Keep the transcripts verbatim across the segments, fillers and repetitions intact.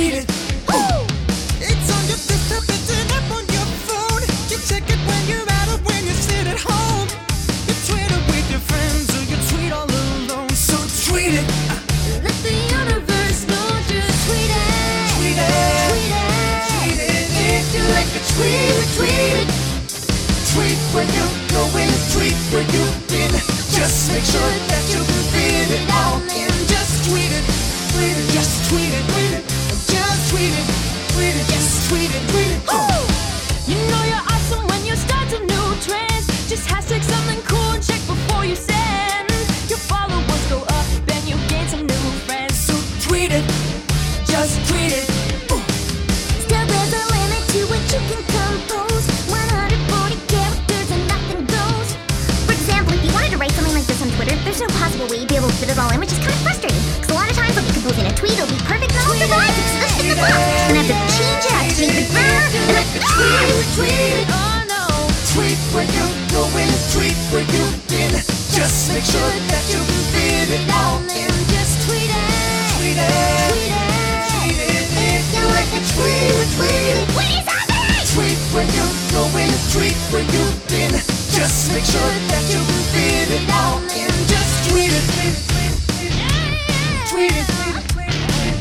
tweet it. Woo! It's on your desktop, it's an app on your phone. You check it when you're out or when you sit at home. You tweet it with your friends or you tweet all alone. So tweet it. Let the universe know, just tweet it. Tweet it. Tweet it. Tweet it. If you like a tweet, retweet it. Tweet when you go in, tweet where you've been. Just make sure that you fit it all in. Just tweet it, tweet it, just tweet it, tweet it, just tweet it, tweet it, just tweet it, tweet it. Ooh. You know you're awesome when you start some new trends. Just hashtag something cool and check before you send. Your followers go up and you gain some new friends. So tweet it, just tweet it. Ooh. Still there's a limit to what you can compose. one hundred forty characters and nothing goes. For example, if you wanted to write something like this on Twitter, there's no possible way you'd be able to fit it all in, which is kind of frustrating. Because a lot of times, when you compose in a tweet, it'll be perfect, and then it'll survive. It's just in the book. And I have to change it, I have to change the grammar, and I have to tweet it, tweet it. Oh no. Tweet where you go in, tweet where you've been. Just make sure that you fit it all in. Just tweet it. Tweet it, Tweet it. tweet it. If you like a tweet, retweet it. Please, something. Tweet where you go in, tweet where you've been. Just make sure that you fit it all in. Just tweet it, tweet it, tweet it, tweet it, tweet it, tweet it, tweet it,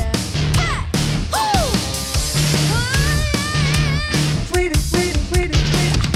tweet it, tweet it, tweet it, tweet it.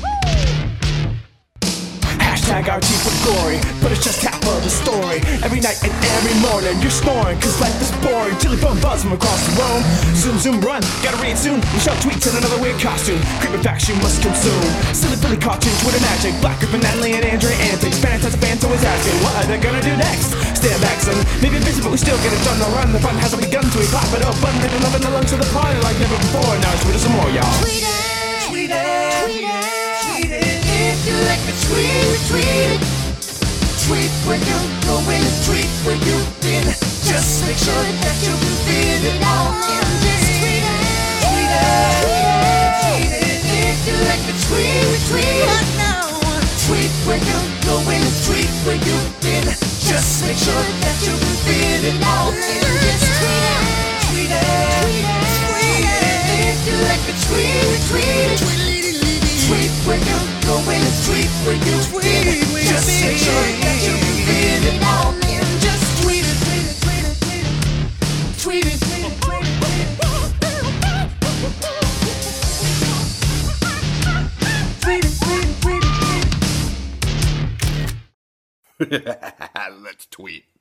Hashtag R T for glory, but it's just half of the story. Every night and every morning you're snoring, cause life is boring. Till the phone buzz from across the room. Zoom, zoom, run, gotta read soon. Michelle tweets in another weird costume. Creepy facts you must consume. Silly Billy cartoons, Twitter magic. Black Griffin, Natalie and Andrea antics. Fantastic fans always asking, what are they gonna do next? Stand back son, maybe busy but we still get it done. The run, the fun hasn't begun to we clap it up. Button and love in the lungs of the party like never before. Now tweet us some more, y'all. Tweet it. Tweet it, Tweet it. tweet it. If you like a tweet, retweet it. Tweet when you go in, tweet where you've been. Just make sure that you fit it all in. Just tweet it. Tweet it, Tweet it. tweet it. If you like a tweet, retweet it. Tweet when you go in, tweet where you've been. Just make sure that you fit it all in. Just tweet it. Tweet it, Tweet it. tweet it. If you like a tweet, retweet it. Tweet when you go in, tweet where you've been. Just make sure that you fit it all in. Just tweet it, tweet it, tweet it, tweet it, tweet it, tweet it, tweet it, tweet it. Tweet it, tweet it, tweet it, tweet it. Let's tweet.